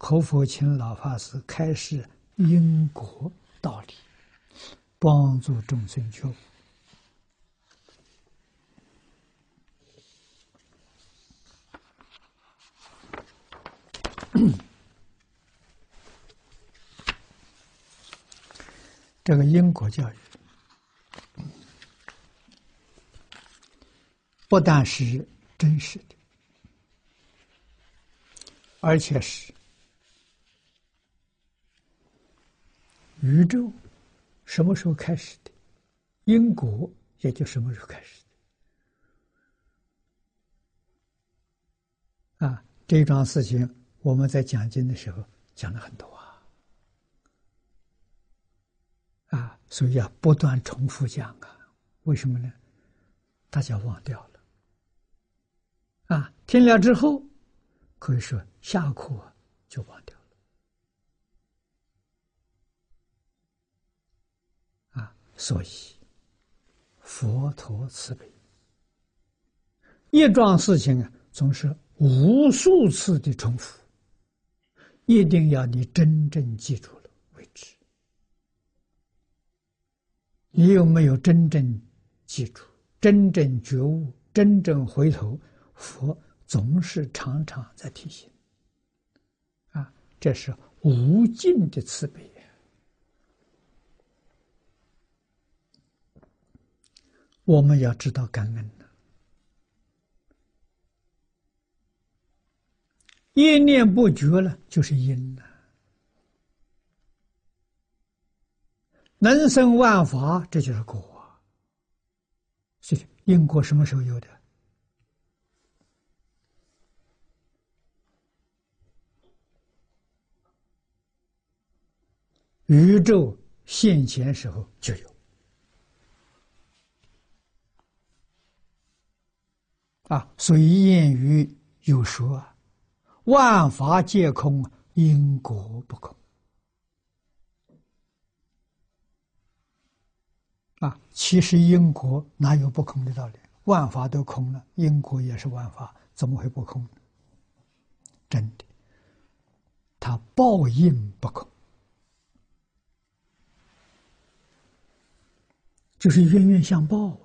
活佛请老法师开示因果道理，帮助众生觉悟。这个因果教育不但是真实的，而且是宇宙什么时候开始的，因果也就什么时候开始的。这一桩事情我们在讲经的时候讲了很多所以要不断重复讲为什么呢？大家忘掉了听了之后可以说下课就忘掉了所以佛陀慈悲，一桩事情总是无数次的重复，一定要你真正记住了为止。你有没有真正记住，真正觉悟，真正回头，佛总是常常在提醒这是无尽的慈悲。我们要知道感恩一念不觉了就是因能生万法，这就是果所以因果什么时候有的？宇宙现前时候就有所以谚语有说万法皆空，因果不空其实因果哪有不空的道理？万法都空了，因果也是万法，怎么会不空呢？真的，它报应不空，就是冤冤相报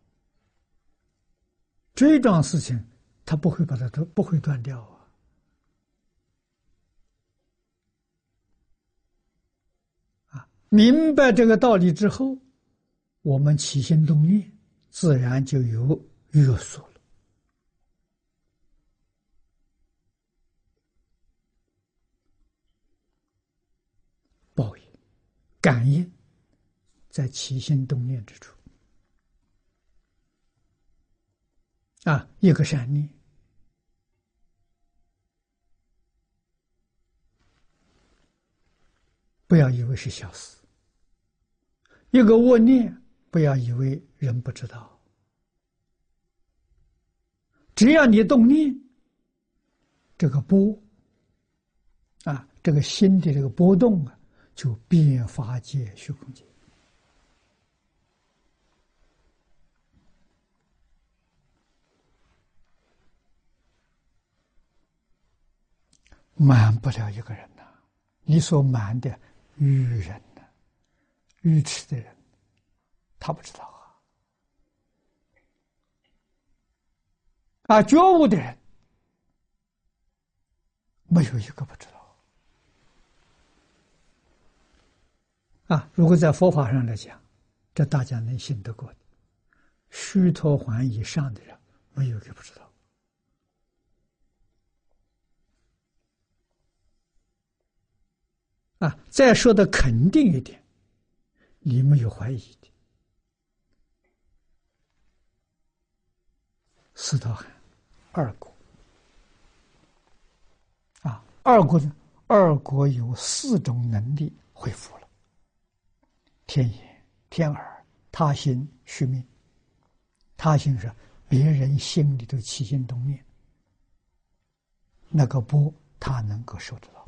这桩事情它不会把它不会断掉明白这个道理之后，我们起心动念自然就有约束了。报应感应在起心动念之处一个善念不要以为是小事，一个恶念不要以为人不知道，只要你动念，这个波这个心的这个波动就遍法界虚空界。瞒不了一个人你所瞒的愚人愚痴的人，他不知道觉悟的人没有一个不知道如果在佛法上来讲，这大家能信得过的，须陀洹以上的人没有一个不知道再说的肯定一点，你没有怀疑的，斯陀含二果二果有4种能力恢复了：天眼、天耳、他心、虚命。他心是别人心里头起心动念，那个波他能够收得到。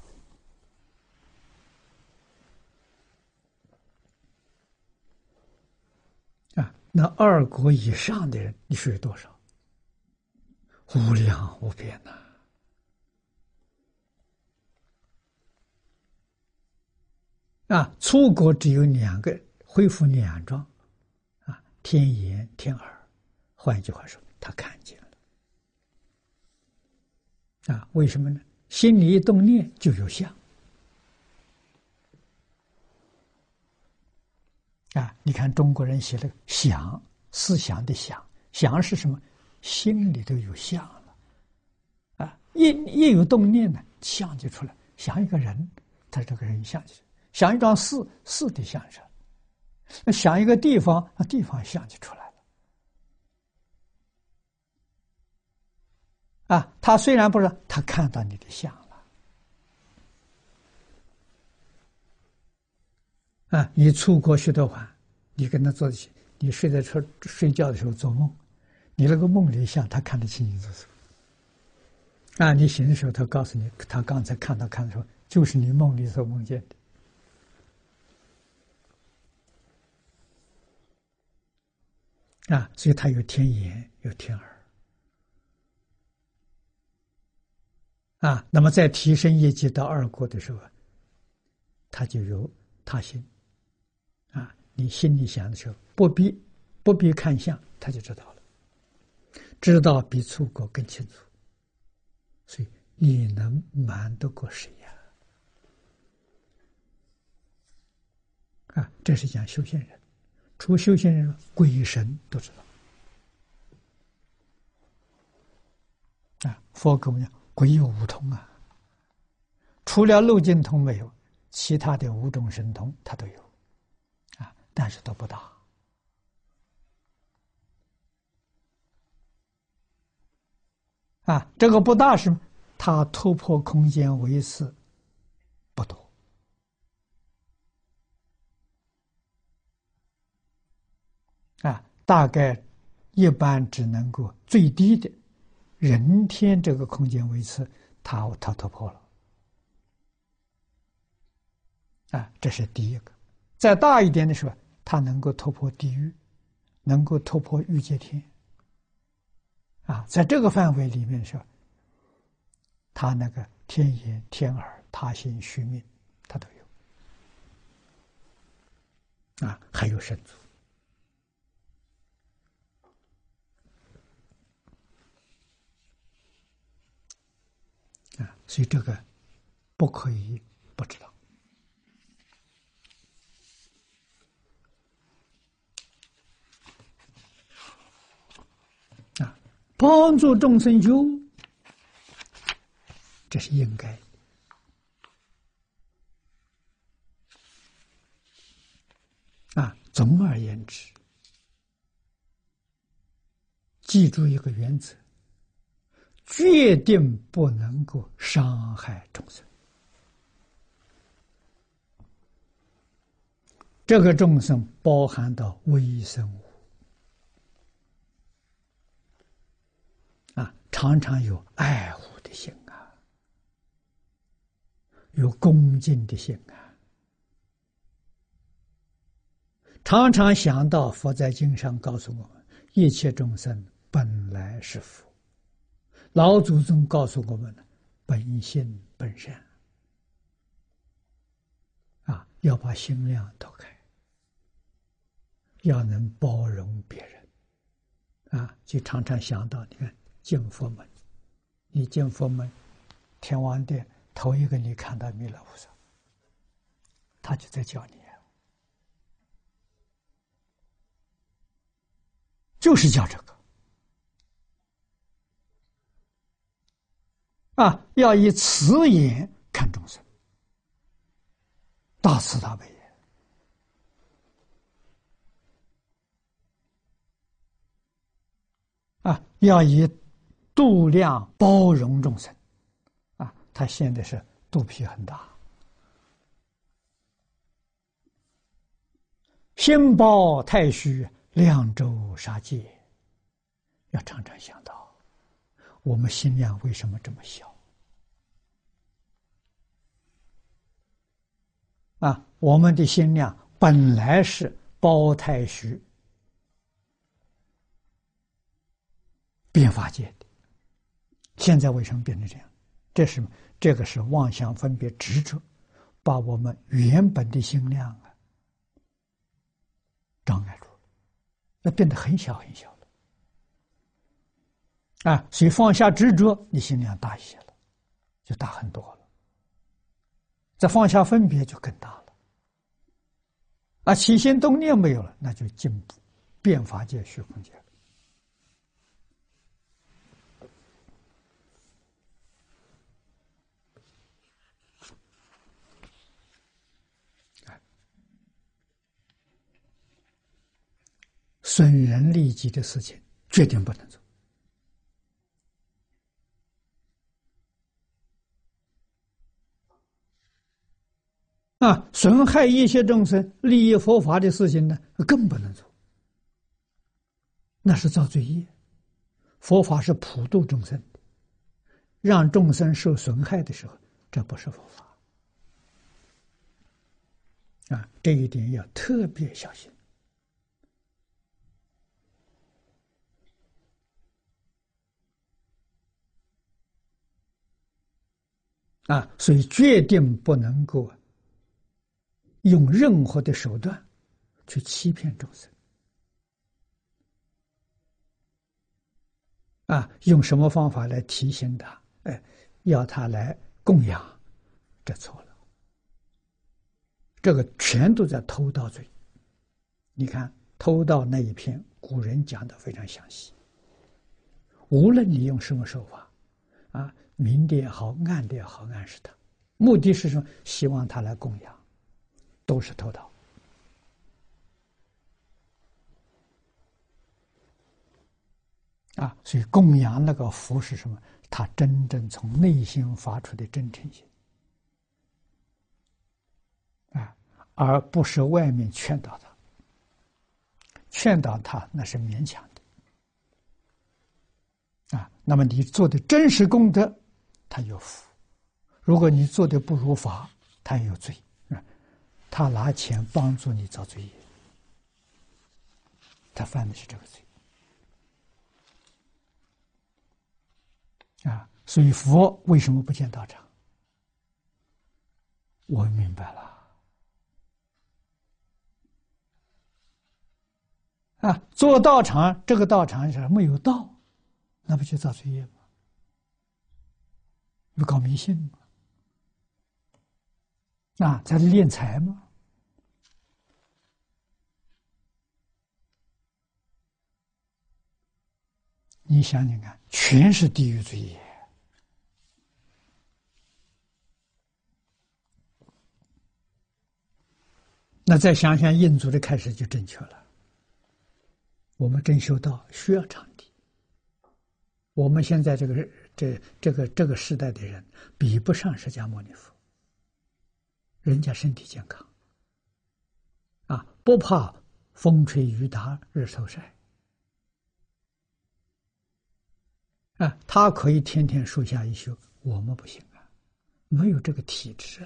那2果以上的人，你是有多少？无量无边出国只有两个，恢复两桩，天眼、天耳。换一句话说，他看见了。为什么呢？心里一动念就有相。你看中国人写了想，思想的想，想是什么？心里头有相了。一有动念呢，相就出来。想一个人，他这个人相就出来；想一桩事，事的相上；那想一个地方，那地方相就出来了。他虽然不是，他看到你的相了。你出国学的话，你跟他坐一起，你睡在车睡觉的时候做梦，你那个梦里像他看得清清楚楚。你醒的时候，他告诉你，他刚才看的时候，就是你梦里所梦见的。所以他有天眼，有天耳。那么在提升业绩到二果的时候，他就有他心。你心里想的时候，不必看相，他就知道了，知道比出国更清楚。所以你能瞒得过谁呀？这是讲修仙人，除修仙人，鬼神都知道。佛跟我们讲，鬼有五通除了漏尽通没有，其他的五种神通他都有。但是都不大。这个不大是它突破空间维次不多。大概一般只能够最低的人天这个空间维次，它突破了。这是第一个。再大一点的时候，它能够突破地狱，能够突破欲界天。在这个范围里面的时候，他那个天眼、天耳、他心、虚命，他都有。还有神足。所以这个不可以不知道。帮助众生修，这是应该。总而言之，记住一个原则，决定不能够伤害众生。这个众生包含到微生物。常常有爱护的心有恭敬的心常常想到佛在经上告诉我们，一切众生本来是佛。老祖宗告诉我们，本性本善。要把心量投开，要能包容别人。就常常想到，你看进佛门，你进佛门，天王殿头一个你看到弥勒菩萨，他就在教你，就是教这个。要以慈眼看众生，大慈大悲。要以度量包容众生。他现在是肚皮很大，心包太虚，量周杀戒。要常常想到，我们心量为什么这么小？我们的心量本来是包太虚变法界的，现在为什么变成这样？这个是妄想分别执着， 把我们原本的心量啊障碍住了，那变得很小很小了啊。所以放下执着，你心量大一些了，就大很多了。再放下分别，就更大了。啊，起心动念没有了，那就进步变法界、虚空界了。损人利己的事情，决定不能做。啊，损害一切众生、利益佛法的事情呢，更不能做。那是造罪业。佛法是普度众生的，让众生受损害的时候，这不是佛法。啊，这一点要特别小心。啊，所以决定不能够用任何的手段去欺骗众生。啊，用什么方法来提醒他？哎，要他来供养，这错了。这个全都在偷盗罪。你看偷盗那一篇，古人讲的非常详细。无论你用什么手法，啊，明的也好，暗的也好，暗示他，目的是什么？希望他来供养，都是偷盗。啊，所以供养那个福是什么？他真正从内心发出的真诚心，啊，而不是外面劝导他。劝导他那是勉强的，啊，那么你做的真实功德，他有福；如果你做的不如法，他有罪。他拿钱帮助你造罪业，他犯的是这个罪。啊，所以佛为什么不建道场？我明白了。啊，做道场，这个道场是没有道，那不就造罪业吗？不搞迷信吗？啊，在敛财吗？你想想看，全是地狱罪业。那再想想印祖的开始就正确了。我们真修道需要场地。我们现在这个时代的人比不上释迦牟尼佛，人家身体健康，啊，不怕风吹雨打日头晒，啊，他可以天天树下一修，我们不行啊，没有这个体质啊。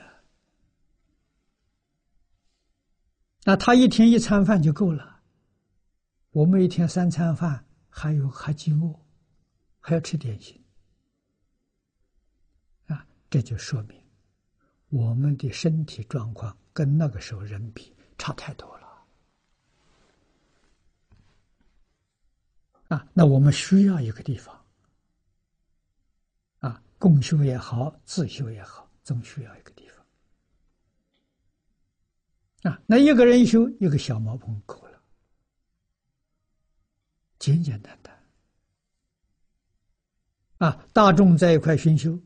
那他一天一餐饭就够了，我们一天3餐饭还饥饿，还要吃点心，啊，这就说明我们的身体状况跟那个时候人比差太多了。啊，那我们需要一个地方，啊，共修也好，自修也好，总需要一个地方。啊，那一个人修一个小茅棚够了，简简单单。啊，大众在一块熏修，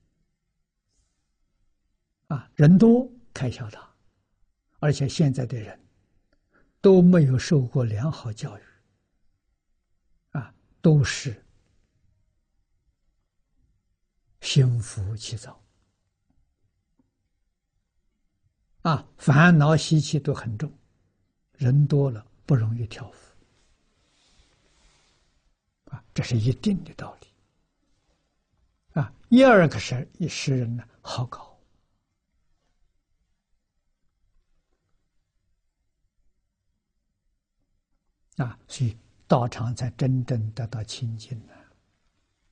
啊，人多开销大，而且现在的人都没有受过良好教育，啊，都是心浮气躁，啊，烦恼习气都很重，人多了不容易调伏，啊，这是一定的道理。啊，第二个是诗人呢好搞，啊，所以道场才真正得到清净呢。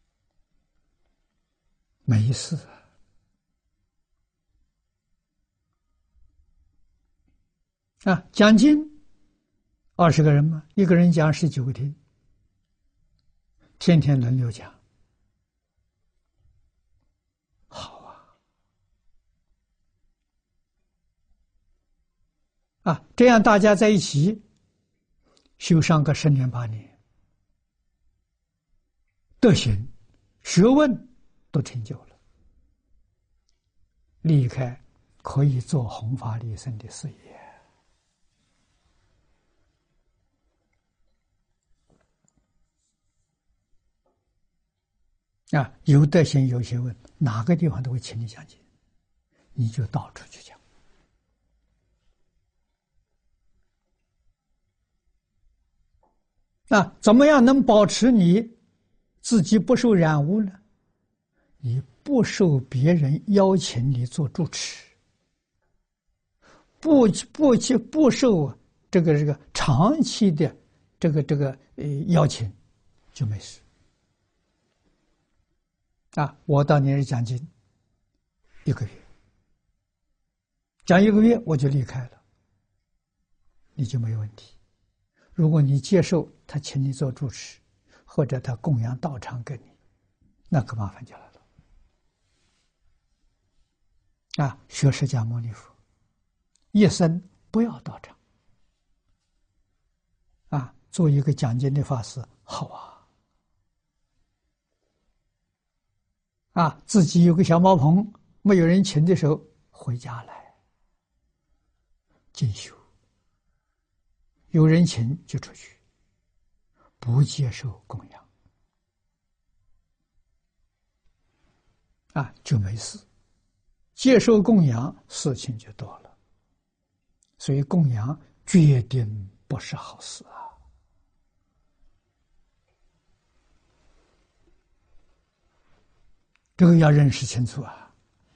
没事， 讲经20个人嘛，一个人讲19个听，天天轮流讲，好这样大家在一起修上个10年8年，德行、学问都成就了，离开可以做弘法利生的事业。有德行有学问，哪个地方都会请你讲经，你就到处去讲。怎么样能保持你自己不受染污呢？你不受别人邀请你做主持，不受这个长期的邀请，就没事。我到你这讲经1个月，讲1个月我就离开了，你就没有问题。如果你接受他请你做主持，或者他供养道场给你，那个麻烦就来了。学释迦牟尼佛，一生不要道场。做一个讲经的法师，好自己有个小茅棚，没有人请的时候，回家来进修。有人请就出去，不接受供养，就没事；接受供养，事情就多了。所以供养决定不是好事这个要认识清楚